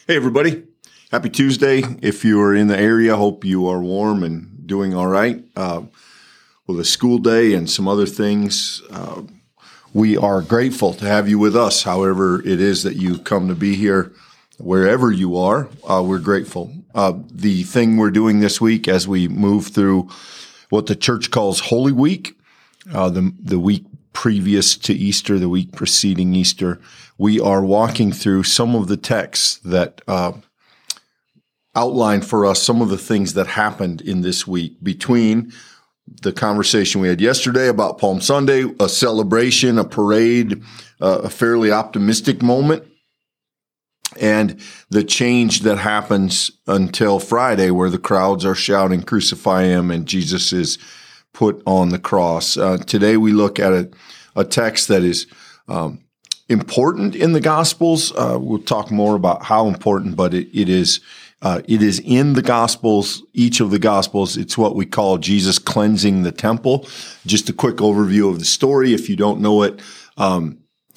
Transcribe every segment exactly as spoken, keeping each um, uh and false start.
Hey, everybody. Happy Tuesday. If you are in the area, hope you are warm and doing all right. Uh, with a school day and some other things, uh, we are grateful to have you with us. However it is that you come to be here, wherever you are, uh, we're grateful. Uh, the thing we're doing this week as we move through what the church calls Holy Week, uh, the, the week previous to Easter, the week preceding Easter, we are walking through some of the texts that uh, outline for us some of the things that happened in this week between the conversation we had yesterday about Palm Sunday, a celebration, a parade, uh, a fairly optimistic moment, and the change that happens until Friday where the crowds are shouting, "Crucify him," and Jesus is put on the cross. Uh, today we look at a, a text that is um, important in the Gospels. Uh, we'll talk more about how important, but it, it is uh, it is in the Gospels, each of the Gospels. It's what we call Jesus cleansing the temple. Just a quick overview of the story if you don't know it. Um,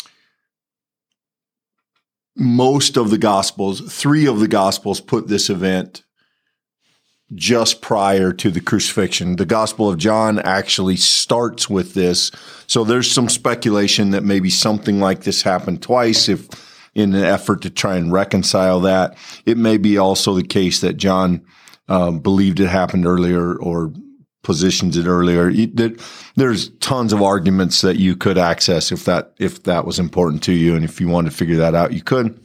most of the Gospels, three of the Gospels put this event just prior to the crucifixion. The Gospel of John actually starts with this. So there's some speculation that maybe something like this happened twice if in an effort to try and reconcile that. It may be also the case that John um, believed it happened earlier or positions it earlier. It, there's tons of arguments that you could access if that if that was important to you, and if you wanted to figure that out, you could.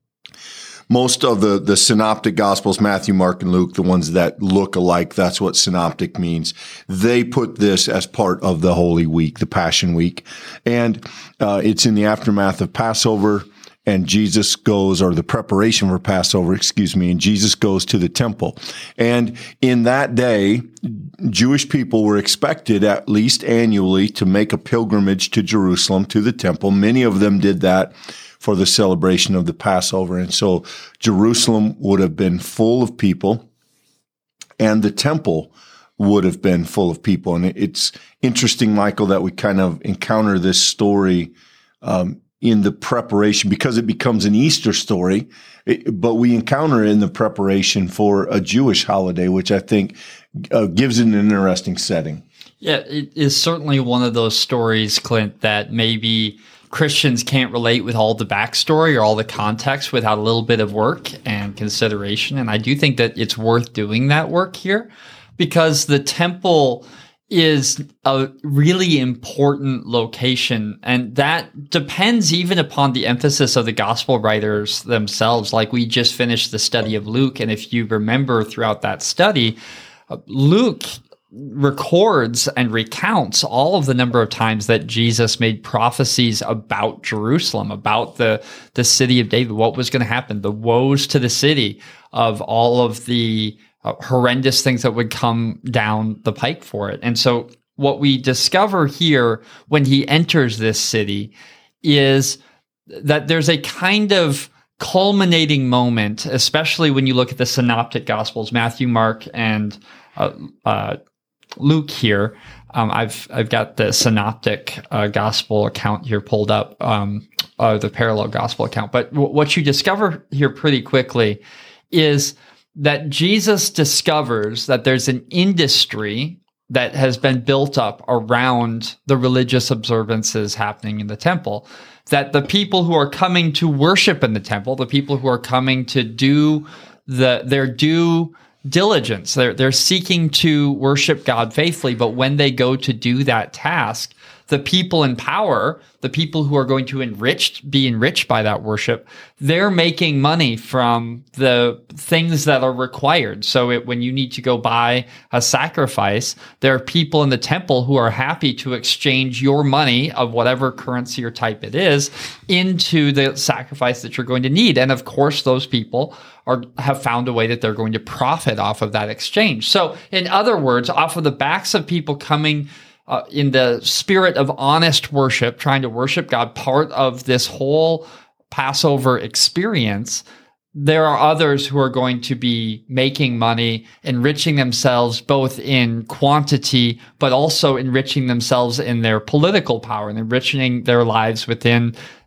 Most of the, the synoptic gospels, Matthew, Mark, and Luke, the ones that look alike, that's what synoptic means. They put this as part of the Holy Week, the Passion Week. And uh, it's in the aftermath of Passover, and Jesus goes, or the preparation for Passover, excuse me, and Jesus goes to the temple. And in that day, Jewish people were expected at least annually to make a pilgrimage to Jerusalem, to the temple. Many of them did that for the celebration of the Passover. And so Jerusalem would have been full of people, and the temple would have been full of people. And it's interesting, Michael, that we kind of encounter this story um, in the preparation, because it becomes an Easter story, it, but we encounter it in the preparation for a Jewish holiday, which I think uh, gives it an interesting setting. Yeah, it is certainly one of those stories, Clint, that maybe Christians can't relate with all the backstory or all the context without a little bit of work and consideration. And I do think that it's worth doing that work here, because the temple is a really important location. And that depends even upon the emphasis of the gospel writers themselves. Like we just finished the study of Luke. And if you remember throughout that study, Luke records and recounts all of the number of times that Jesus made prophecies about Jerusalem, about the, the city of David, what was going to happen, the woes to the city, of all of the uh, horrendous things that would come down the pike for it. And so what we discover here when he enters this city is that there's a kind of culminating moment, especially when you look at the synoptic gospels, Matthew, Mark, and uh, uh, Luke here. Um, I've I've got the synoptic uh, gospel account here pulled up, um, uh, the parallel gospel account. But w- what you discover here pretty quickly is that Jesus discovers that there's an industry that has been built up around the religious observances happening in the temple. That the people who are coming to worship in the temple, the people who are coming to do the their due diligence. They're, they're seeking to worship God faithfully, but when they go to do that task, the people in power, the people who are going to enrich, be enriched by that worship, they're making money from the things that are required. So it, when you need to go buy a sacrifice, there are people in the temple who are happy to exchange your money of whatever currency or type it is into the sacrifice that you're going to need. And of course, those people are have found a way that they're going to profit off of that exchange. So in other words, off of the backs of people coming Uh, in the spirit of honest worship, trying to worship God, part of this whole Passover experience, there are others who are going to be making money, enriching themselves both in quantity, but also enriching themselves in their political power and enriching their lives within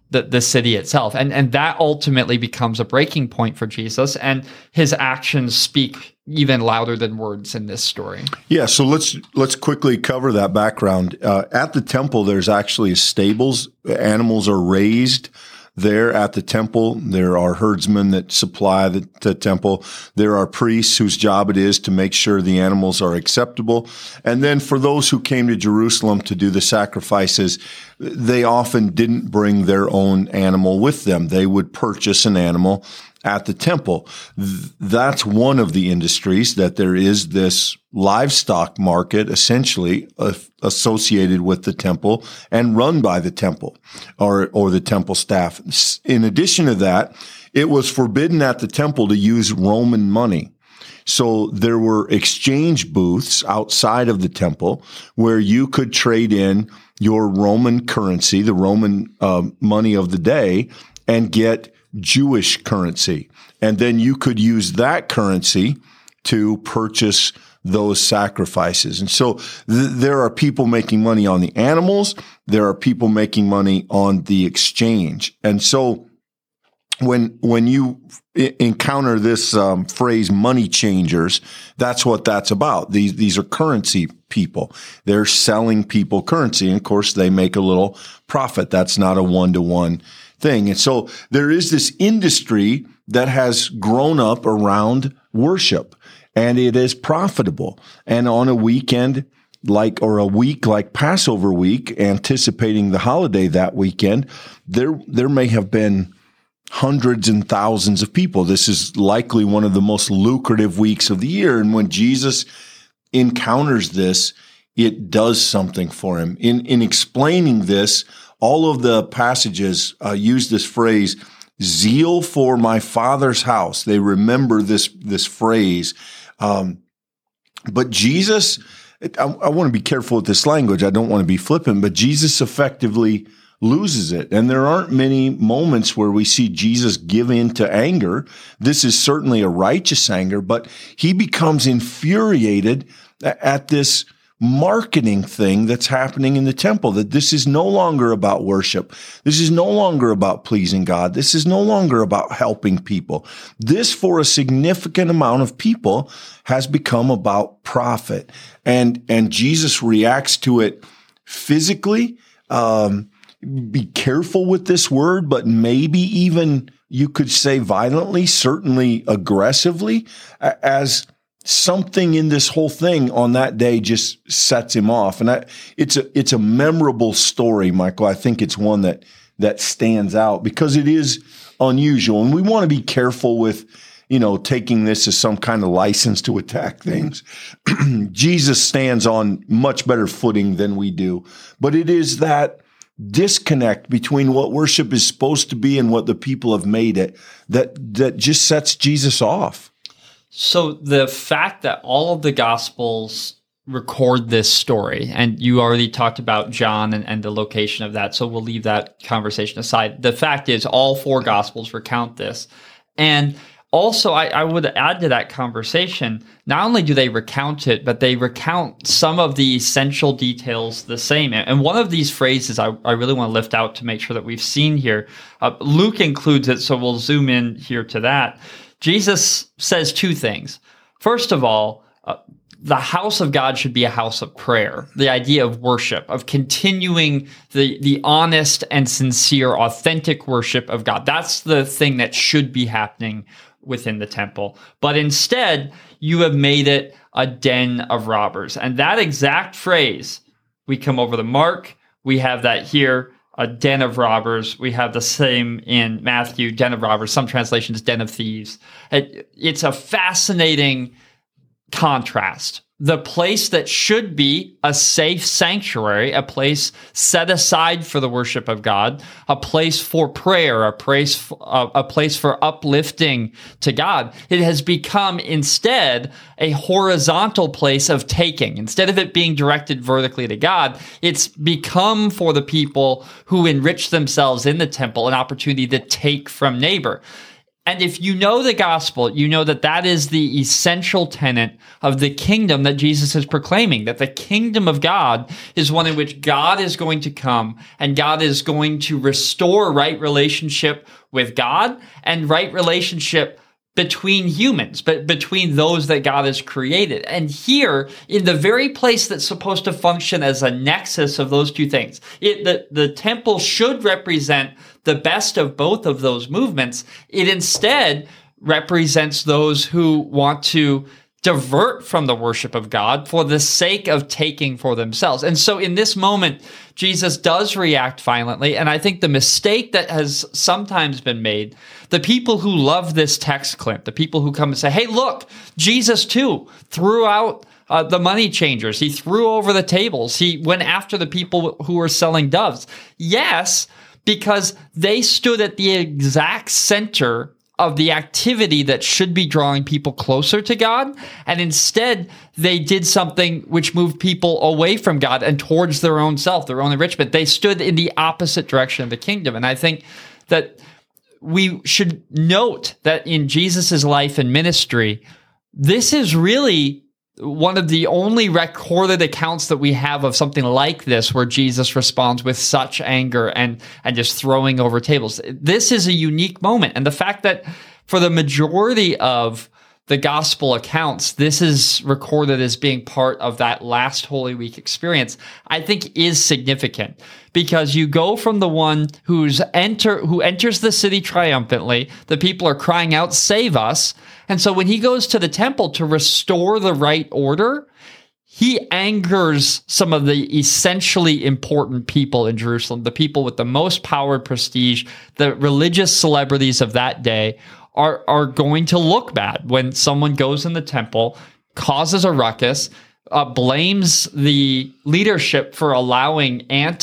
the, the city itself. And, and that ultimately becomes a breaking point for Jesus, and his actions speak even louder than words in this story. Yeah, so let's let's quickly cover that background. Uh, at the temple, there's actually stables. Animals are raised there at the temple. There are herdsmen that supply the, the temple. There are priests whose job it is to make sure the animals are acceptable. And then for those who came to Jerusalem to do the sacrifices, they often didn't bring their own animal with them. They would purchase an animal at the temple. Th- that's one of the industries, that there is this livestock market essentially uh, associated with the temple and run by the temple or, or the temple staff. In addition to that, it was forbidden at the temple to use Roman money. So there were exchange booths outside of the temple where you could trade in your Roman currency, the Roman uh, money of the day, and get Jewish currency. And then you could use that currency to purchase those sacrifices. And so th- there are people making money on the animals. There are people making money on the exchange. And so when, when you I- encounter this um, phrase money changers, that's what that's about. These, these are currency people. They're selling people currency. And of course, they make a little profit. That's not a one-to-one thing. And so there is this industry that has grown up around worship, and it is profitable. And on a weekend like, or a week like Passover week, anticipating the holiday that weekend, there, there may have been hundreds and thousands of people. This is likely one of the most lucrative weeks of the year. And when Jesus encounters this, it does something for him. In, in explaining this, all of the passages uh, use this phrase, zeal for my Father's house. They remember this, this phrase. Um, but Jesus, I, I want to be careful with this language. I don't want to be flippant, but Jesus effectively loses it. And there aren't many moments where we see Jesus give in to anger. This is certainly a righteous anger, but he becomes infuriated at this marketing thing that's happening in the temple, that this is no longer about worship. This is no longer about pleasing God. This is no longer about helping people. This, for a significant amount of people, has become about profit. And, and Jesus reacts to it physically. Um, be careful with this word, but maybe even you could say violently, certainly aggressively, as something in this whole thing on that day just sets him off. And I, it's a, it's a memorable story, Michael. I think it's one that, that stands out because it is unusual. And we want to be careful with, you know, taking this as some kind of license to attack things. Jesus stands on much better footing than we do. But it is that disconnect between what worship is supposed to be and what the people have made it that, that just sets Jesus off. So the fact that all of the Gospels record this story, and you already talked about John and, and the location of that, so we'll leave that conversation aside. The fact is all four Gospels recount this. And also, I, I would add to that conversation, not only do they recount it, but they recount some of the essential details the same. And one of these phrases I, I really want to lift out to make sure that we've seen here, uh, Luke includes it, so we'll zoom in here to that. Jesus says two things. First of all, uh, the house of God should be a house of prayer. The idea of worship, of continuing the, the honest and sincere, authentic worship of God. That's the thing that should be happening within the temple. But instead, you have made it a den of robbers. And that exact phrase, we come over to Mark, we have that here, a den of robbers. We have the same in Matthew, den of robbers. Some translations, den of thieves. It, it's a fascinating contrast. The place that should be a safe sanctuary, a place set aside for the worship of God, a place for prayer, a place, a, a place for uplifting to God. It has become instead a horizontal place of taking. Instead of it being directed vertically to God, it's become for the people who enrich themselves in the temple an opportunity to take from neighbor. And if you know the gospel, you know that that is the essential tenet of the kingdom that Jesus is proclaiming, that the kingdom of God is one in which God is going to come and God is going to restore right relationship with God and right relationship between humans, but between those that God has created. And here, in the very place that's supposed to function as a nexus of those two things, it, the, the temple should represent the best of both of those movements. It instead represents those who want to divert from the worship of God for the sake of taking for themselves. And so in this moment, Jesus does react violently. And I think the mistake that has sometimes been made, the people who love this text, Clint, the people who come and say, hey, look, Jesus too threw out uh, the money changers. He threw over the tables. He went after the people who were selling doves. Yes, because they stood at the exact center of the activity that should be drawing people closer to God. And instead, they did something which moved people away from God and towards their own self, their own enrichment. They stood in the opposite direction of the kingdom. And I think that we should note that in Jesus's life and ministry, this is really one of the only recorded accounts that we have of something like this, where Jesus responds with such anger and, and just throwing over tables. This is a unique moment. And the fact that for the majority of the gospel accounts, this is recorded as being part of that last Holy Week experience, I think is significant, because you go from the one who's enter, who enters the city triumphantly, the people are crying out, save us. And so when he goes to the temple to restore the right order, he angers some of the essentially important people in Jerusalem, the people with the most power and prestige, the religious celebrities of that day are, are going to look bad when someone goes in the temple, causes a ruckus, uh, blames the leadership for allowing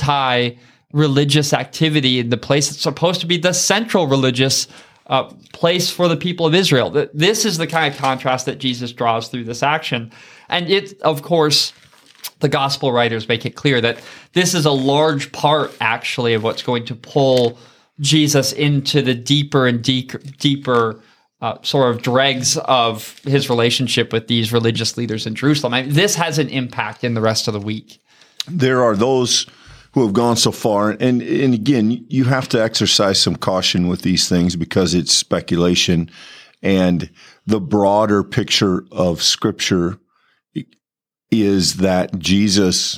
anti-religious activity in the place that's supposed to be the central religious Uh, place for the people of Israel. This is the kind of contrast that Jesus draws through this action. And it, of course, the gospel writers make it clear that this is a large part, actually, of what's going to pull Jesus into the deeper and deeper, deeper uh, sort of dregs of his relationship with these religious leaders in Jerusalem. I mean, this has an impact in the rest of the week. There are those who have gone so far. And, and again, you have to exercise some caution with these things because it's speculation, and the broader picture of Scripture is that Jesus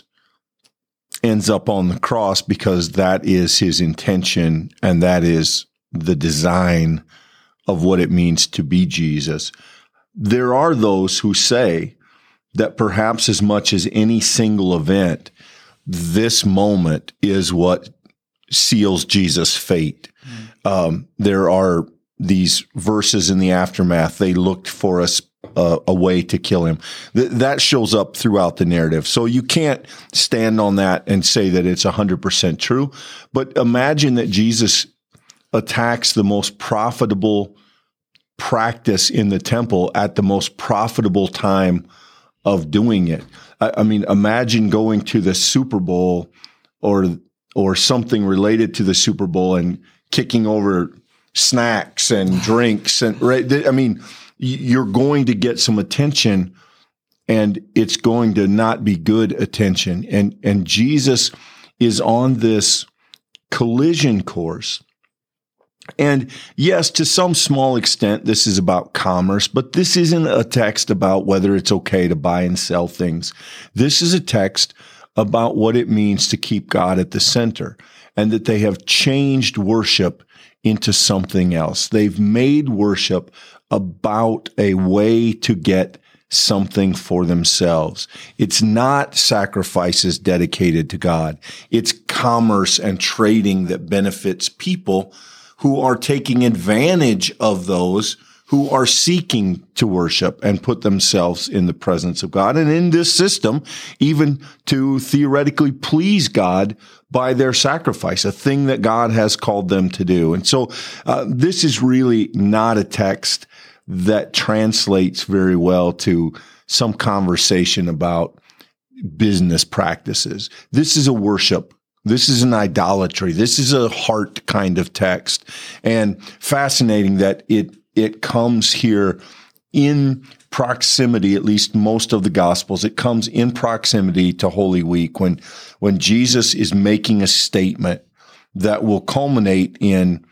ends up on the cross because that is his intention and that is the design of what it means to be Jesus. There are those who say that perhaps as much as any single event, this moment is what seals Jesus' fate. Mm. Um, there are these verses in the aftermath. They looked for us uh, a way to kill him. Th- that shows up throughout the narrative. So you can't stand on that and say that it's one hundred percent true. But imagine that Jesus attacks the most profitable practice in the temple at the most profitable time of doing it. I mean, imagine going to the Super Bowl or or something related to the Super Bowl and kicking over snacks and drinks and right. I mean, you're going to get some attention, and it's going to not be good attention. And and Jesus is on this collision course. And yes, to some small extent, this is about commerce, but this isn't a text about whether it's okay to buy and sell things. This is a text about what it means to keep God at the center, and that they have changed worship into something else. They've made worship about a way to get something for themselves. It's not sacrifices dedicated to God. It's commerce and trading that benefits people who are taking advantage of those who are seeking to worship and put themselves in the presence of God. And in this system, even to theoretically please God by their sacrifice, a thing that God has called them to do. And so uh, this is really not a text that translates very well to some conversation about business practices. This is a worship This is an idolatry. This is a heart kind of text. And fascinating that it it comes here in proximity, at least most of the Gospels, it comes in proximity to Holy Week when when Jesus is making a statement that will culminate in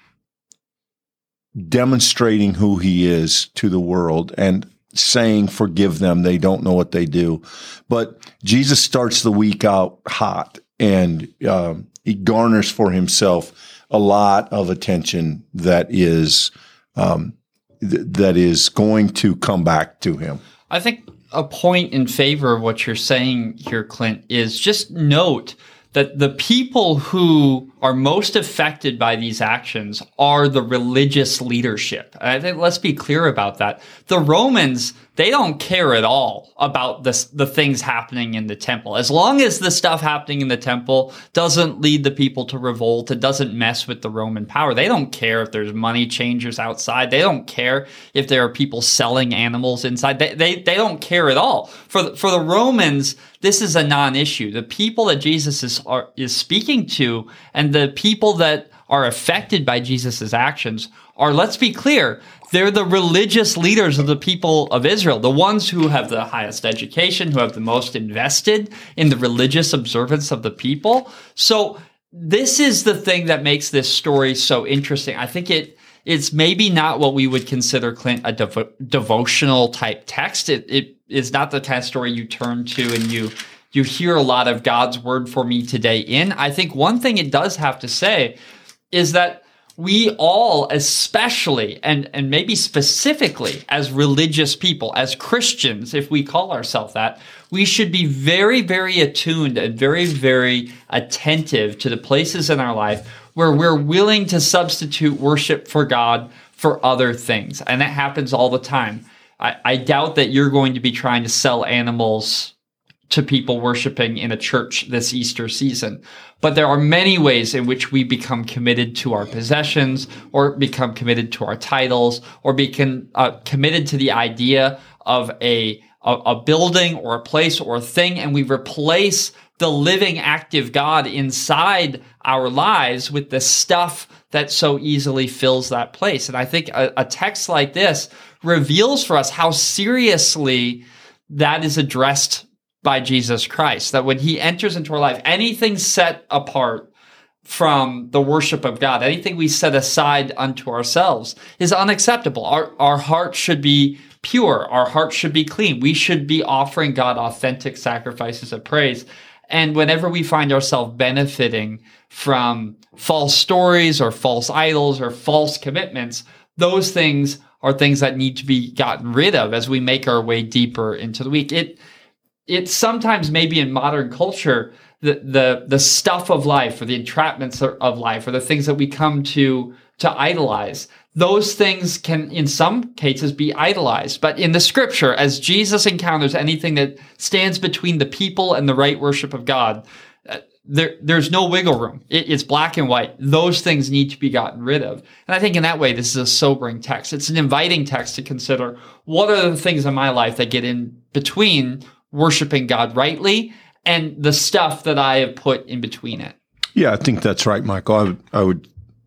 demonstrating who he is to the world and saying, forgive them, they don't know what they do. But Jesus starts the week out hot, and um, he garners for himself a lot of attention that is um, th- that is going to come back to him. I think a point in favor of what you're saying here, Clint, is just note that the people who are most affected by these actions are the religious leadership. I think let's be clear about that. The Romans, they don't care at all about this, the things happening in the temple. As long as the stuff happening in the temple doesn't lead the people to revolt, it doesn't mess with the Roman power. They don't care if there's money changers outside. They don't care if there are people selling animals inside. They they, they don't care at all. For the, for the Romans, this is a non-issue. The people that Jesus is are, is speaking to and the people that are affected by Jesus' actions are, let's be clear, they're the religious leaders of the people of Israel, the ones who have the highest education, who have the most invested in the religious observance of the people. So this is the thing that makes this story so interesting. I think it it's maybe not what we would consider, Clint, a devo- devotional type text. It it is not the kind of story you turn to and you you hear a lot of God's word for me today in. I think one thing it does have to say is that we all, especially, and, and maybe specifically as religious people, as Christians, if we call ourselves that, we should be very, very attuned and very, very attentive to the places in our life where we're willing to substitute worship for God for other things. And that happens all the time. I, I doubt that you're going to be trying to sell animals to people worshiping in a church this Easter season. But there are many ways in which we become committed to our possessions, or become committed to our titles, or become uh, committed to the idea of a, a, a building or a place or a thing, and we replace the living, active God inside our lives with the stuff that so easily fills that place. And I think a, a text like this reveals for us how seriously that is addressed by Jesus Christ, that when he enters into our life, anything set apart from the worship of God, anything we set aside unto ourselves is unacceptable. Our, our heart should be pure. Our heart should be clean. We should be offering God authentic sacrifices of praise. And whenever we find ourselves benefiting from false stories or false idols or false commitments, those things are things that need to be gotten rid of as we make our way deeper into the week. It, It's sometimes maybe in modern culture, the, the the stuff of life or the entrapments of life or the things that we come to to idolize, those things can in some cases be idolized. But in the scripture, as Jesus encounters anything that stands between the people and the right worship of God, uh, there there's no wiggle room. It, it's black and white. Those things need to be gotten rid of. And I think in that way, this is a sobering text. It's an inviting text to consider, what are the things in my life that get in between worshiping God rightly and the stuff that I have put in between it. Yeah, I think that's right, Michael. I would, I would,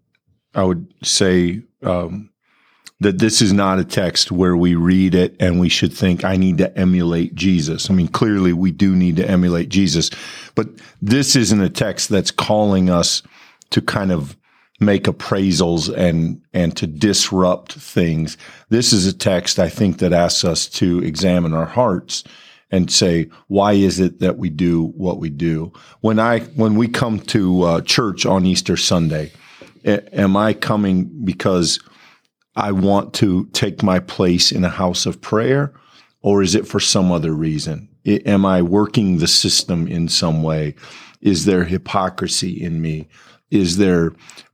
I would say um, that this is not a text where we read it and we should think, I need to emulate Jesus. I mean, clearly we do need to emulate Jesus, but this isn't a text that's calling us to kind of make appraisals and and to disrupt things. This is a text, I think, that asks us to examine our hearts and say, why is it that we do what we do? When I when we come to uh, church on Easter Sunday, a- am I coming because I want to take my place in a house of prayer, or is it for some other reason? I, am I working the system in some way? Is there hypocrisy in me? Is there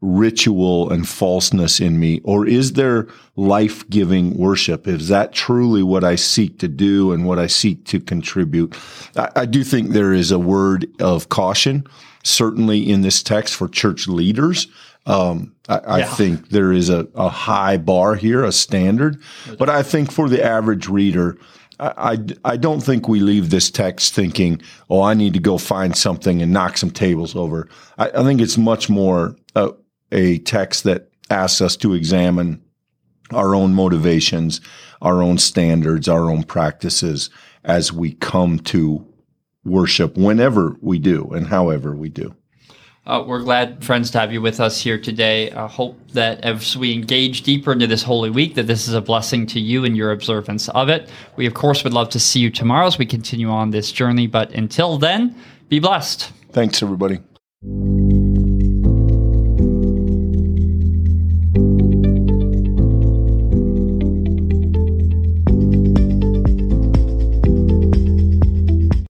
ritual and falseness in me? Or is there life-giving worship? Is that truly what I seek to do and what I seek to contribute? I, I do think there is a word of caution, certainly in this text for church leaders. Um, I, I yeah. think there is a, a high bar here, a standard. But I think for the average reader, I, I don't think we leave this text thinking, oh, I need to go find something and knock some tables over. I, I think it's much more a, a text that asks us to examine our own motivations, our own standards, our own practices as we come to worship whenever we do and however we do. Uh, we're glad, friends, to have you with us here today. I hope that as we engage deeper into this Holy Week, that this is a blessing to you and your observance of it. We, of course, would love to see you tomorrow as we continue on this journey. But until then, be blessed. Thanks, everybody.